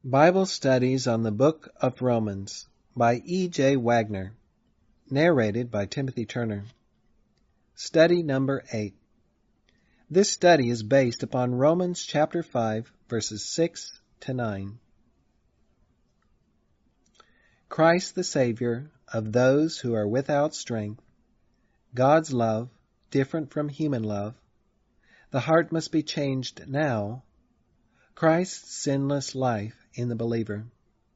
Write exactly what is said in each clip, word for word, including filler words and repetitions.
Bible Studies on the Book of Romans by E J Wagner. Narrated by Timothy Turner. Study number eight. This study is based upon Romans chapter five, verses six to nine. Christ the Savior of those who are without strength, God's love, different from human love, the heart must be changed now, Christ's sinless life in the believer.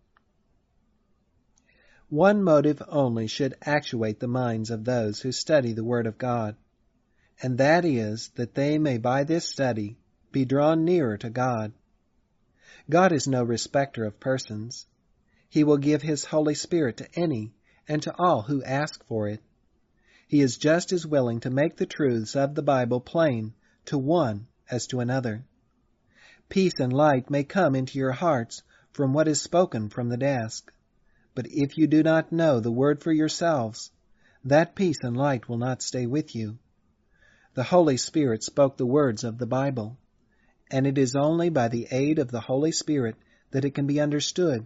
One motive only should actuate the minds of those who study the Word of God, and that is that they may by this study be drawn nearer to God. God is no respecter of persons. He will give His Holy Spirit to any and to all who ask for it. He is just as willing to make the truths of the Bible plain to one as to another. Peace and light may come into your hearts from what is spoken from the desk, but if you do not know the Word for yourselves, that peace and light will not stay with you. The Holy Spirit spoke the words of the Bible, and it is only by the aid of the Holy Spirit that it can be understood.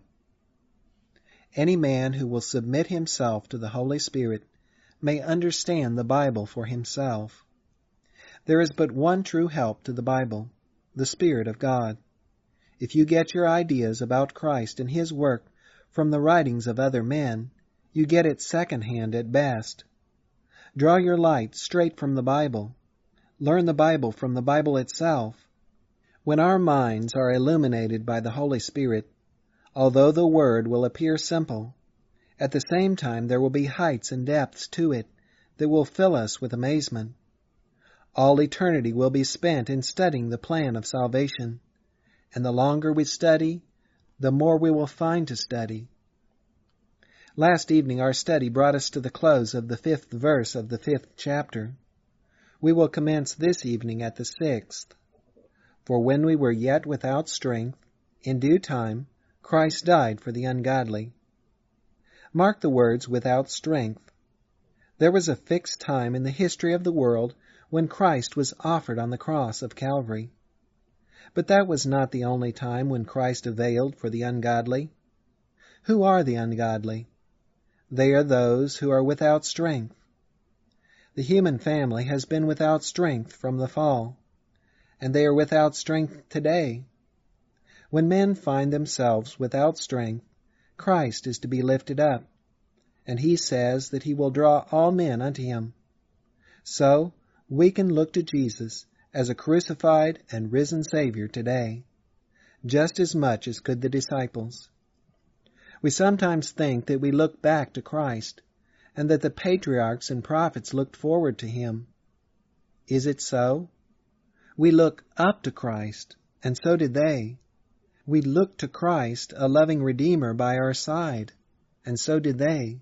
Any man who will submit himself to the Holy Spirit may understand the Bible for himself. There is but one true help to the Bible, the Spirit of God. If you get your ideas about Christ and His work from the writings of other men, you get it second-hand at best. Draw your light straight from the Bible. Learn the Bible from the Bible itself. When our minds are illuminated by the Holy Spirit, although the Word will appear simple, at the same time there will be heights and depths to it that will fill us with amazement. All eternity will be spent in studying the plan of salvation, and the longer we study, the more we will find to study. Last evening our study brought us to the close of the fifth verse of the fifth chapter. We will commence this evening at the sixth. For when we were yet without strength, in due time Christ died for the ungodly. Mark the words without strength. There was a fixed time in the history of the world when Christ was offered on the cross of Calvary. But that was not the only time when Christ availed for the ungodly. Who are the ungodly? They are those who are without strength. The human family has been without strength from the fall, and they are without strength today. When men find themselves without strength, Christ is to be lifted up, and He says that He will draw all men unto Him. So we can look to Jesus as a crucified and risen Savior today, just as much as could the disciples. We sometimes think that we look back to Christ, and that the patriarchs and prophets looked forward to Him. Is it so? We look up to Christ, and so did they. We look to Christ, a loving Redeemer, by our side, and so did they.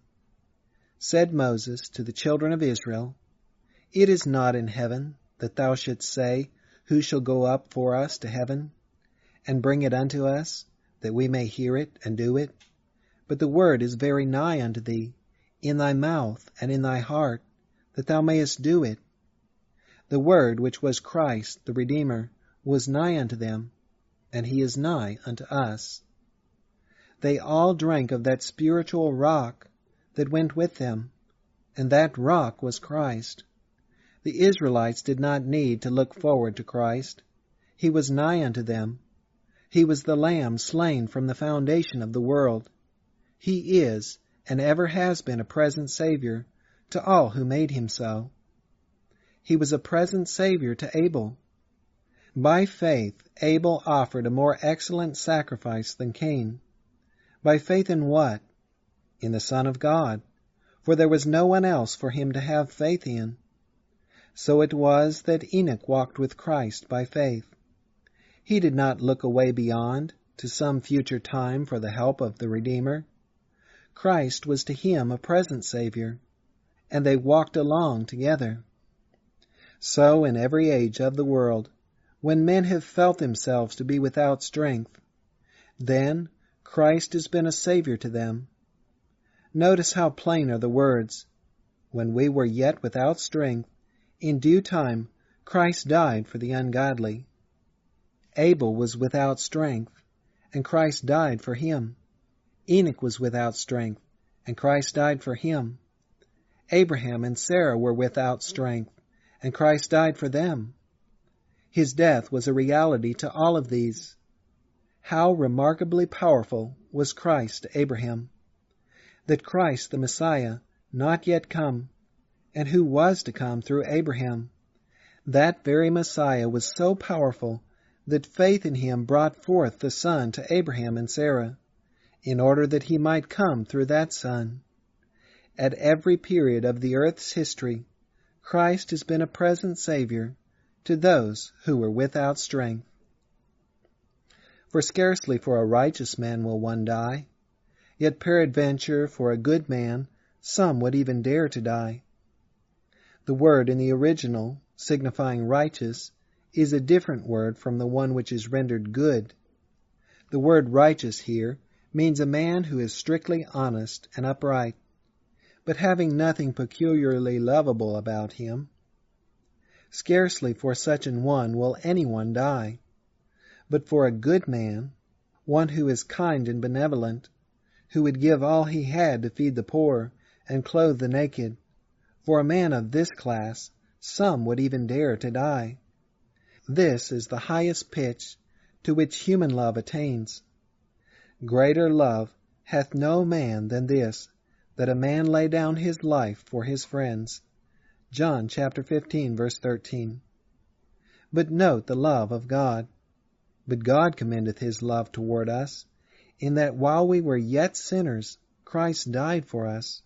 Said Moses to the children of Israel, "It is not in heaven that thou shouldst say, Who shall go up for us to heaven, and bring it unto us, that we may hear it and do it? But the word is very nigh unto thee, in thy mouth and in thy heart, that thou mayest do it." The word, which was Christ, the Redeemer, was nigh unto them, and He is nigh unto us. They all drank of that spiritual rock that went with them, and that rock was Christ. The Israelites did not need to look forward to Christ. He was nigh unto them. He was the Lamb slain from the foundation of the world. He is, and ever has been, a present Savior to all who made Him so. He was a present Savior to Abel. By faith Abel offered a more excellent sacrifice than Cain. By faith in what? In the Son of God, for there was no one else for him to have faith in. So it was that Enoch walked with Christ by faith. He did not look away beyond, to some future time, for the help of the Redeemer. Christ was to him a present Savior, and they walked along together. So in every age of the world, when men have felt themselves to be without strength, then Christ has been a Savior to them. Notice how plain are the words, "When we were yet without strength, in due time Christ died for the ungodly." Abel was without strength, and Christ died for him. Enoch was without strength, and Christ died for him. Abraham and Sarah were without strength, and Christ died for them. His death was a reality to all of these. How remarkably powerful was Christ to Abraham! That Christ the Messiah, not yet come, and who was to come through Abraham, that very Messiah was so powerful that faith in him brought forth the Son to Abraham and Sarah, in order that he might come through that Son. At every period of the earth's history, Christ has been a present Savior to those who were without strength. For scarcely for a righteous man will one die, yet peradventure for a good man some would even dare to die. The word in the original, signifying righteous, is a different word from the one which is rendered good. The word righteous here means a man who is strictly honest and upright, but having nothing peculiarly lovable about him. Scarcely for such an one will anyone die, but for a good man, one who is kind and benevolent, who would give all he had to feed the poor and clothe the naked, for a man of this class some would even dare to die. This is the highest pitch to which human love attains. Greater love hath no man than this, that a man lay down his life for his friends. John chapter fifteen, verse thirteen. But note the love of God. But God commendeth his love toward us, in that while we were yet sinners, Christ died for us.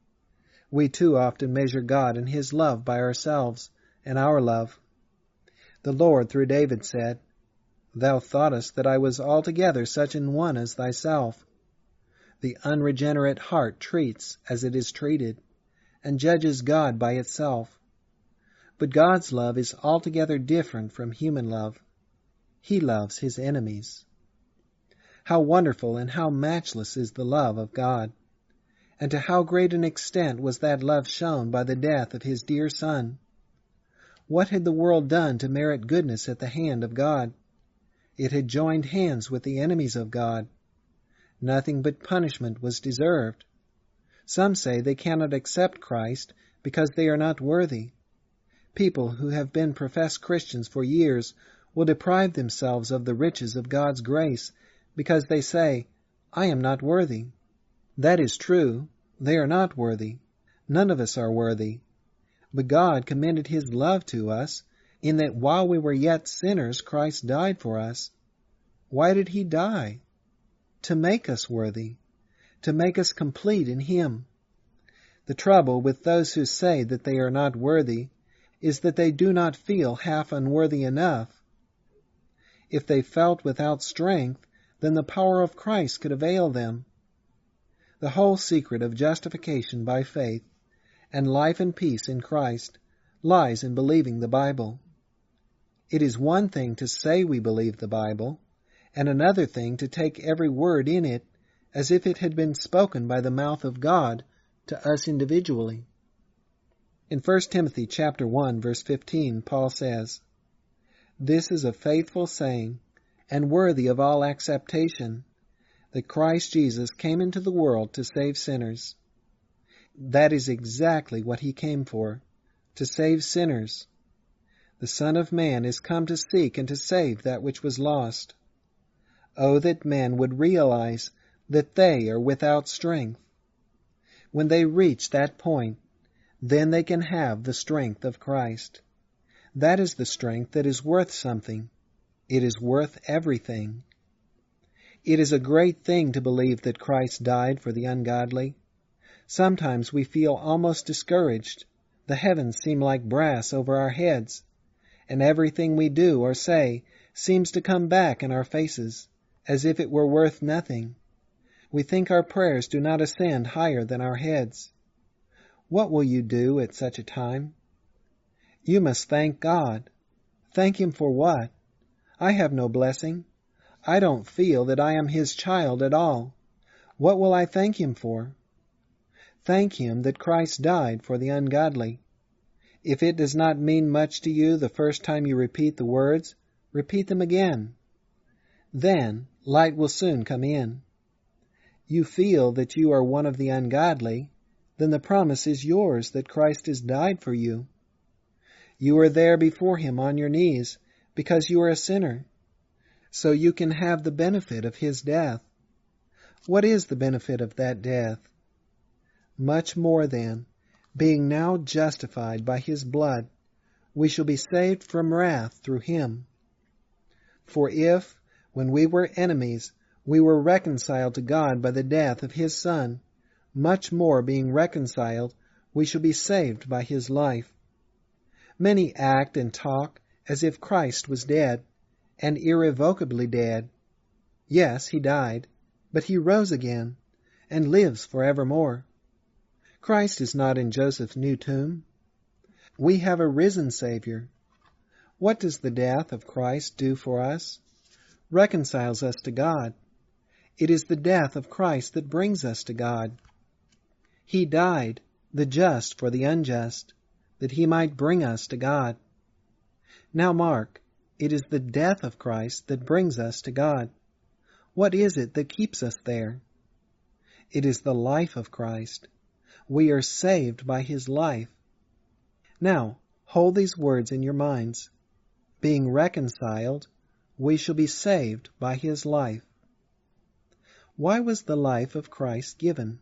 We too often measure God and his love by ourselves and our love. The Lord through David said, Thou thoughtest that I was altogether such an one as thyself. The unregenerate heart treats as it is treated, and judges God by itself. But God's love is altogether different from human love. He loves his enemies. How wonderful and how matchless is the love of God! And to how great an extent was that love shown by the death of his dear Son! What had the world done to merit goodness at the hand of God? It had joined hands with the enemies of God. Nothing but punishment was deserved. Some say they cannot accept Christ because they are not worthy. People who have been professed Christians for years will deprive themselves of the riches of God's grace because they say, I am not worthy. That is true. They are not worthy. None of us are worthy. But God commended his love to us in that while we were yet sinners, Christ died for us. Why did he die? To make us worthy, to make us complete in him. The trouble with those who say that they are not worthy is that they do not feel half unworthy enough. If they felt without strength, then the power of Christ could avail them. The whole secret of justification by faith and life and peace in Christ lies in believing the Bible. It is one thing to say we believe the Bible, and another thing to take every word in it as if it had been spoken by the mouth of God to us individually. In First Timothy chapter one, verse fifteen, Paul says, This is a faithful saying, and worthy of all acceptation, that Christ Jesus came into the world to save sinners. That is exactly what he came for, to save sinners. The Son of Man is come to seek and to save that which was lost. Oh, that men would realize that they are without strength. When they reach that point, then they can have the strength of Christ. That is the strength that is worth something. It is worth everything. It is a great thing to believe that Christ died for the ungodly. Sometimes we feel almost discouraged. The heavens seem like brass over our heads, and everything we do or say seems to come back in our faces, as if it were worth nothing. We think our prayers do not ascend higher than our heads. What will you do at such a time? You must thank God. Thank him for what? I have no blessing. I don't feel that I am his child at all. What will I thank him for? Thank him that Christ died for the ungodly. If it does not mean much to you the first time you repeat the words, repeat them again. Then light will soon come in. You feel that you are one of the ungodly, then the promise is yours that Christ has died for you. You are there before Him on your knees because you are a sinner, so you can have the benefit of His death. What is the benefit of that death? Much more then, being now justified by His blood, we shall be saved from wrath through Him. For if, when we were enemies, we were reconciled to God by the death of His Son, much more being reconciled, we shall be saved by His life. Many act and talk as if Christ was dead, and irrevocably dead. Yes, He died, but He rose again, and lives forevermore. Christ is not in Joseph's new tomb. We have a risen Savior. What does the death of Christ do for us? Reconciles us to God. It is the death of Christ that brings us to God. He died, the just for the unjust, that He might bring us to God. Now mark, it is the death of Christ that brings us to God. What is it that keeps us there? It is the life of Christ. We are saved by His life. Now, hold these words in your minds. Being reconciled, we shall be saved by His life. Why was the life of Christ given?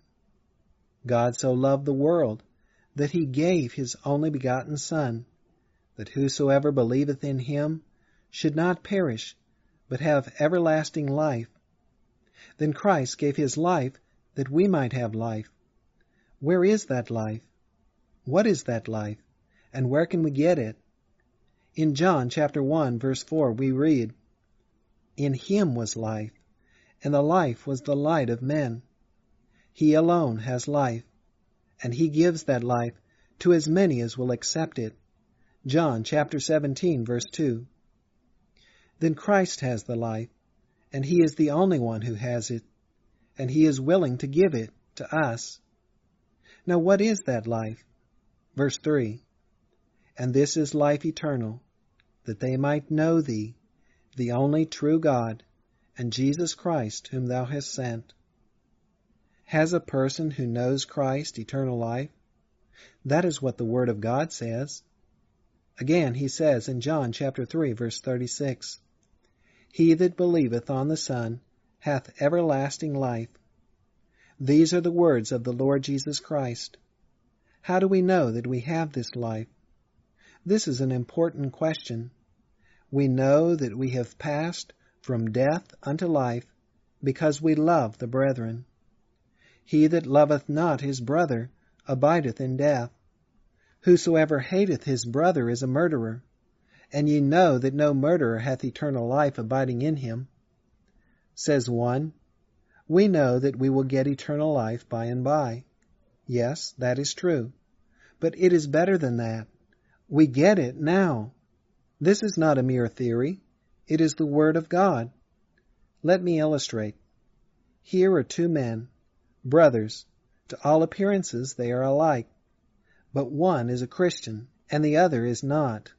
God so loved the world that He gave His only begotten Son, that whosoever believeth in Him should not perish, but have everlasting life. Then Christ gave His life that we might have life. Where is that life? What is that life? And where can we get it? In John chapter one, verse four, we read, In Him was life, and the life was the light of men. He alone has life, and He gives that life to as many as will accept it. John chapter seventeen, verse two. Then Christ has the life, and He is the only one who has it, and He is willing to give it to us. Now what is that life? Verse three. And this is life eternal, that they might know Thee, the only true God, and Jesus Christ whom Thou hast sent. Has a person who knows Christ eternal life? That is what the Word of God says. Again He says in John chapter three, verse thirty-six, He that believeth on the Son hath everlasting life. These are the words of the Lord Jesus Christ. How do we know that we have this life? This is an important question. We know that we have passed from death unto life because we love the brethren. He that loveth not his brother abideth in death. Whosoever hateth his brother is a murderer, and ye know that no murderer hath eternal life abiding in him. Says one, we know that we will get eternal life by and by. Yes, that is true. But it is better than that. We get it now. This is not a mere theory. It is the Word of God. Let me illustrate. Here are two men, brothers. To all appearances they are alike. But one is a Christian, and the other is not.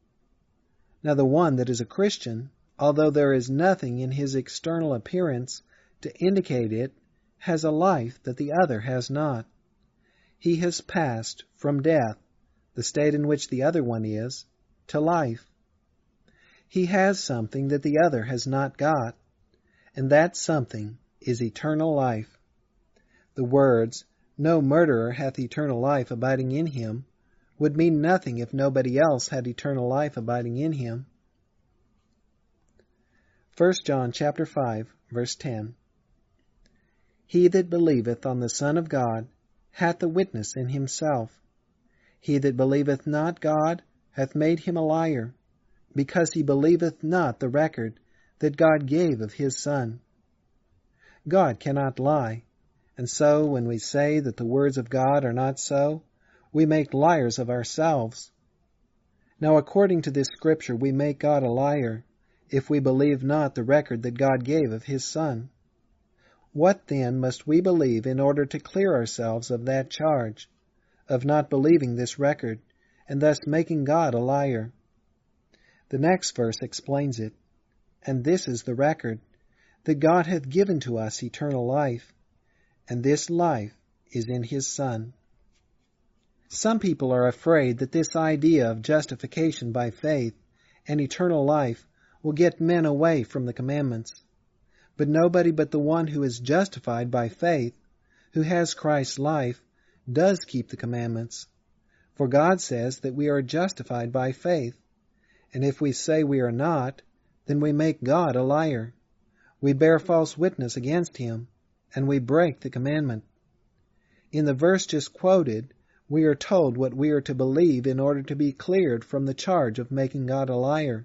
Now the one that is a Christian, although there is nothing in his external appearance to indicate it, has a life that the other has not. He has passed from death, the state in which the other one is, to life. He has something that the other has not got, and that something is eternal life. The words, no murderer hath eternal life abiding in him, would mean nothing if nobody else had eternal life abiding in him. First John chapter five, verse ten. He that believeth on the Son of God hath a witness in himself. He that believeth not God hath made him a liar, because he believeth not the record that God gave of his Son. God cannot lie, and so when we say that the words of God are not so, we make liars of ourselves. Now according to this Scripture we make God a liar, if we believe not the record that God gave of his Son. What then must we believe in order to clear ourselves of that charge, of not believing this record, and thus making God a liar? The next verse explains it. And this is the record, that God hath given to us eternal life, and this life is in his Son. Some people are afraid that this idea of justification by faith and eternal life will get men away from the commandments. But nobody but the one who is justified by faith, who has Christ's life, does keep the commandments. For God says that we are justified by faith, and if we say we are not, then we make God a liar. We bear false witness against him, and we break the commandment. In the verse just quoted, we are told what we are to believe in order to be cleared from the charge of making God a liar.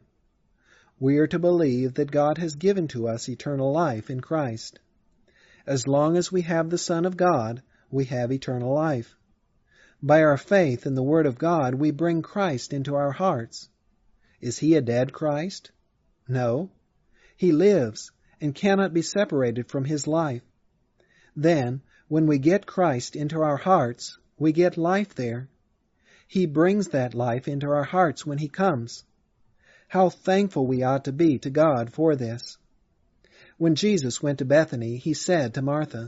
We are to believe that God has given to us eternal life in Christ. As long as we have the Son of God, we have eternal life. By our faith in the Word of God, we bring Christ into our hearts. Is he a dead Christ? No. He lives and cannot be separated from his life. Then, when we get Christ into our hearts, we get life there. He brings that life into our hearts when he comes. How thankful we ought to be to God for this. When Jesus went to Bethany, he said to Martha,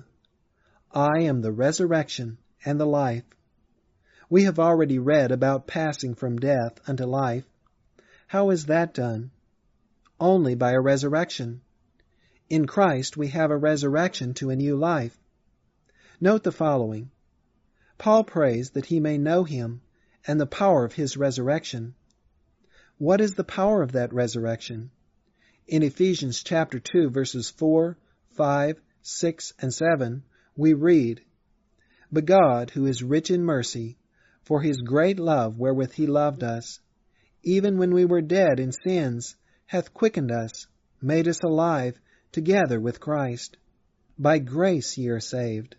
I am the resurrection and the life. We have already read about passing from death unto life. How is that done? Only by a resurrection. In Christ we have a resurrection to a new life. Note the following. Paul prays that he may know him and the power of his resurrection. What is the power of that resurrection? In Ephesians chapter two, verses four, five, six, and seven, we read, But God, who is rich in mercy, for his great love wherewith he loved us, even when we were dead in sins, hath quickened us, made us alive together with Christ. By grace ye are saved.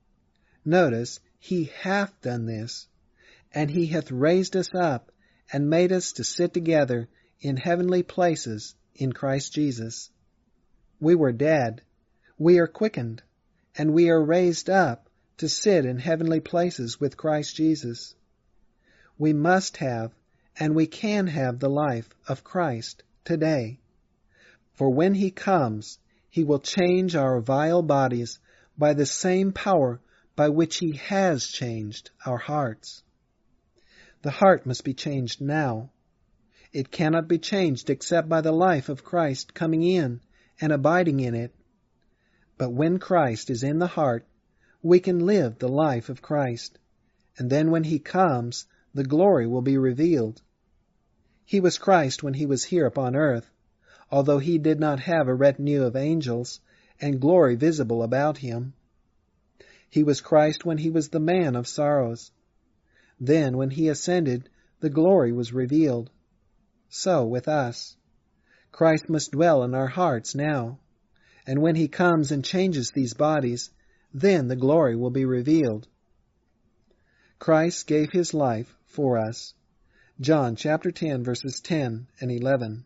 Notice, he hath done this, and he hath raised us up, and made us to sit together in heavenly places in Christ Jesus. We were dead, we are quickened, and we are raised up to sit in heavenly places with Christ Jesus. We must have, and we can have the life of Christ today. For when he comes, he will change our vile bodies by the same power by which he has changed our hearts. The heart must be changed now. It cannot be changed except by the life of Christ coming in and abiding in it. But when Christ is in the heart, we can live the life of Christ, and then when he comes, the glory will be revealed. He was Christ when he was here upon earth, although he did not have a retinue of angels and glory visible about him. He was Christ when he was the man of sorrows. Then, when he ascended, the glory was revealed. So with us. Christ must dwell in our hearts now, and when he comes and changes these bodies, then the glory will be revealed. Christ gave his life for us. John chapter ten, verses ten and eleven.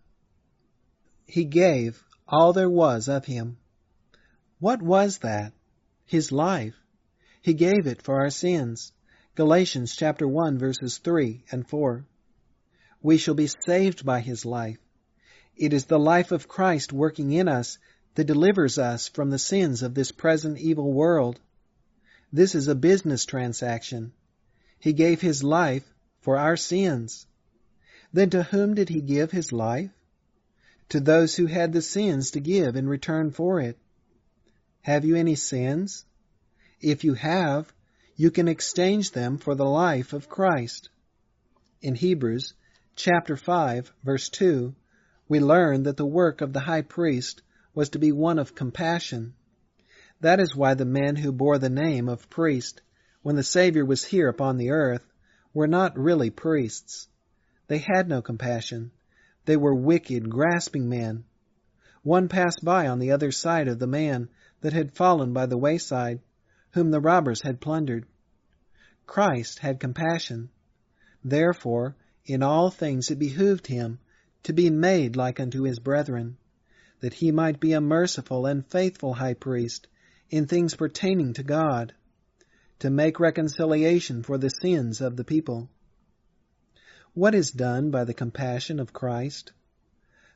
He gave all there was of him. What was that? His life. He gave it for our sins. Galatians chapter one, verses three and four. We shall be saved by his life. It is the life of Christ working in us that delivers us from the sins of this present evil world. This is a business transaction. He gave his life for our sins. Then to whom did he give his life? To those who had the sins to give in return for it. Have you any sins? If you have, you can exchange them for the life of Christ. In Hebrews chapter five, verse two, we learn that the work of the high priest was to be one of compassion. That is why the men who bore the name of priest, when the Savior was here upon the earth, were not really priests. They had no compassion. They were wicked, grasping men. One passed by on the other side of the man that had fallen by the wayside, whom the robbers had plundered. Christ had compassion. Therefore, in all things it behooved him to be made like unto his brethren, that he might be a merciful and faithful high priest in things pertaining to God, to make reconciliation for the sins of the people. What is done by the compassion of Christ?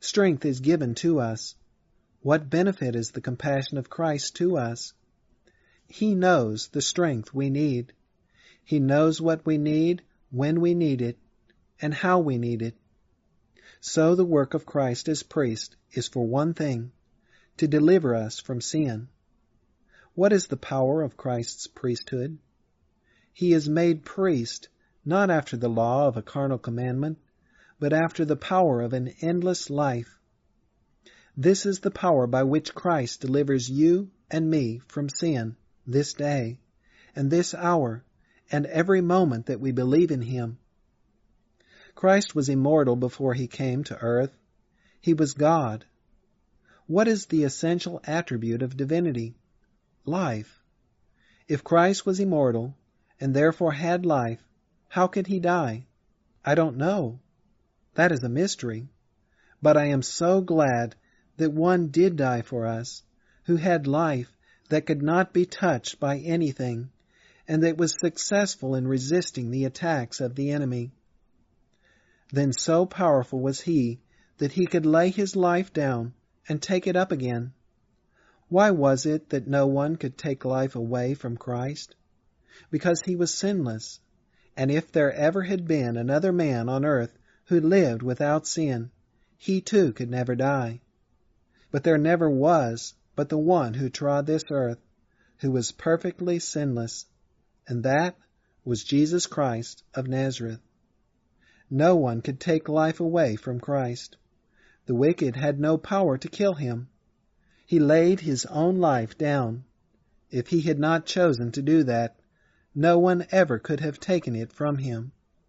Strength is given to us. What benefit is the compassion of Christ to us? He knows the strength we need. He knows what we need, when we need it, and how we need it. So the work of Christ as priest is for one thing, to deliver us from sin. What is the power of Christ's priesthood? He is made priest not after the law of a carnal commandment, but after the power of an endless life. This is the power by which Christ delivers you and me from sin this day, and this hour, and every moment that we believe in Him. Christ was immortal before He came to earth. He was God. What is the essential attribute of divinity? Life. If Christ was immortal, and therefore had life, how could He die? I don't know. That is a mystery. But I am so glad that one did die for us, who had life that could not be touched by anything, and that was successful in resisting the attacks of the enemy. Then so powerful was He that He could lay His life down and take it up again. Why was it that no one could take life away from Christ? Because He was sinless, and if there ever had been another man on earth who lived without sin, He too could never die. But there never was but the one who trod this earth, who was perfectly sinless, and that was Jesus Christ of Nazareth. No one could take life away from Christ. The wicked had no power to kill Him. He laid His own life down. If He had not chosen to do that, no one ever could have taken it from Him.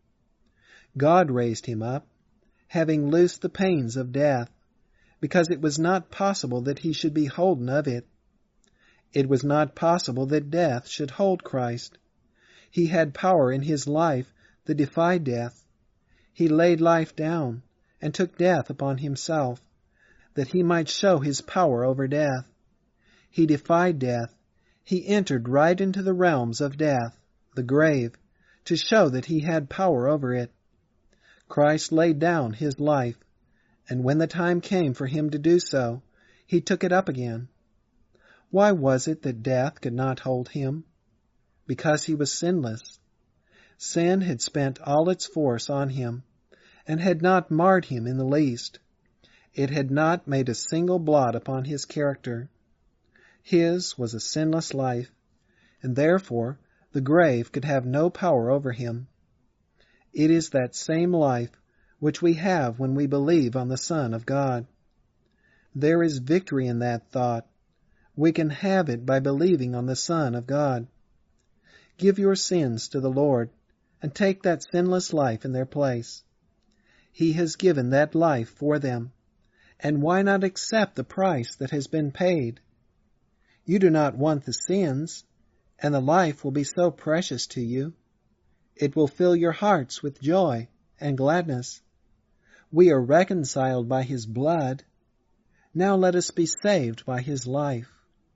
God raised Him up, having loosed the pains of death, because it was not possible that He should be holden of it. It was not possible that death should hold Christ. He had power in His life that defied death. He laid life down and took death upon Himself, that He might show His power over death. He defied death. He entered right into the realms of death, the grave, to show that He had power over it. Christ laid down His life, and when the time came for Him to do so, He took it up again. Why was it that death could not hold Him? Because He was sinless. Sin had spent all its force on Him, and had not marred Him in the least. It had not made a single blot upon His character. His was a sinless life, and therefore the grave could have no power over Him. It is that same life which we have when we believe on the Son of God. There is victory in that thought. We can have it by believing on the Son of God. Give your sins to the Lord, and take that sinless life in their place. He has given that life for them, and why not accept the price that has been paid? You do not want the sins, and the life will be so precious to you. It will fill your hearts with joy and gladness. We are reconciled by His blood. Now let us be saved by His life.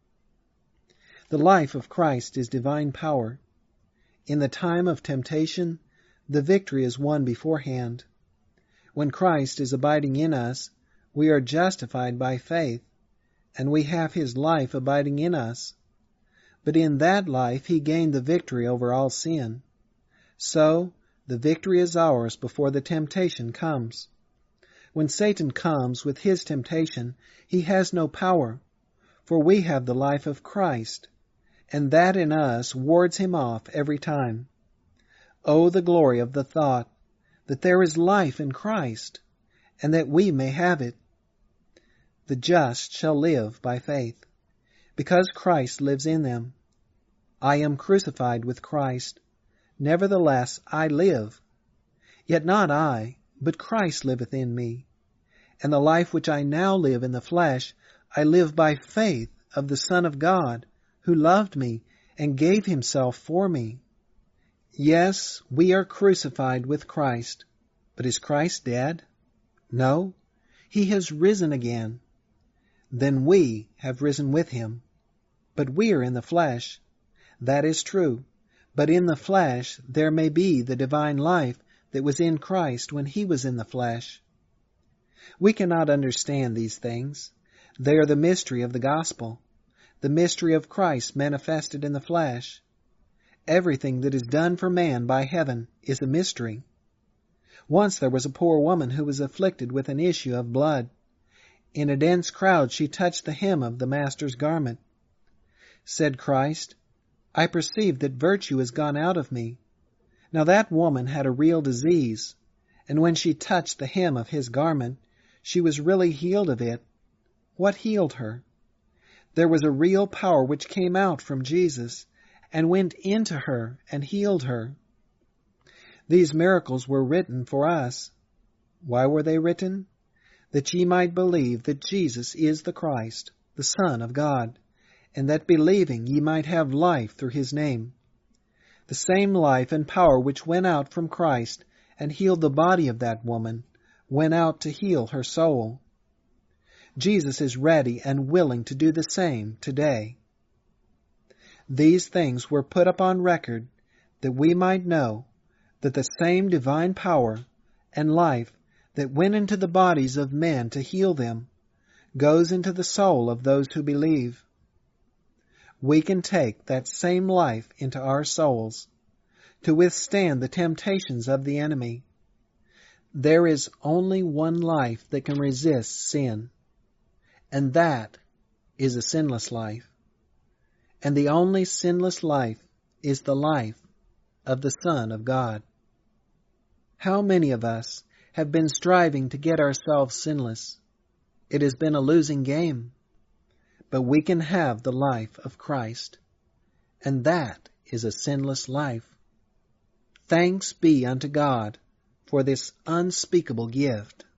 The life of Christ is divine power. In the time of temptation, the victory is won beforehand. When Christ is abiding in us, we are justified by faith, and we have His life abiding in us. But in that life He gained the victory over all sin. So, the victory is ours before the temptation comes. When Satan comes with his temptation, he has no power, for we have the life of Christ, and that in us wards him off every time. Oh, the glory of the thought that there is life in Christ, and that we may have it. The just shall live by faith, because Christ lives in them. I am crucified with Christ. Nevertheless I live. Yet not I, but Christ liveth in me. And the life which I now live in the flesh, I live by faith of the Son of God, who loved me and gave Himself for me. Yes, we are crucified with Christ. But is Christ dead? No, He has risen again. Then we have risen with Him. But we are in the flesh. That is true. But in the flesh there may be the divine life that was in Christ when He was in the flesh. We cannot understand these things. They are the mystery of the gospel, the mystery of Christ manifested in the flesh. Everything that is done for man by heaven is a mystery. Once there was a poor woman who was afflicted with an issue of blood. In a dense crowd she touched the hem of the Master's garment. Said Christ, "I perceive that virtue has gone out of me." Now that woman had a real disease, and when she touched the hem of his garment, she was really healed of it. What healed her? There was a real power which came out from Jesus and went into her and healed her. These miracles were written for us. Why were they written? That ye might believe that Jesus is the Christ, the Son of God, and that believing ye might have life through his name. The same life and power which went out from Christ and healed the body of that woman went out to heal her soul. Jesus is ready and willing to do the same today. These things were put upon record that we might know that the same divine power and life that went into the bodies of men to heal them goes into the soul of those who believe. We can take that same life into our souls to withstand the temptations of the enemy. There is only one life that can resist sin, and that is a sinless life. And the only sinless life is the life of the Son of God. How many of us have been striving to get ourselves sinless? It has been a losing game. But we can have the life of Christ, and that is a sinless life. Thanks be unto God for this unspeakable gift.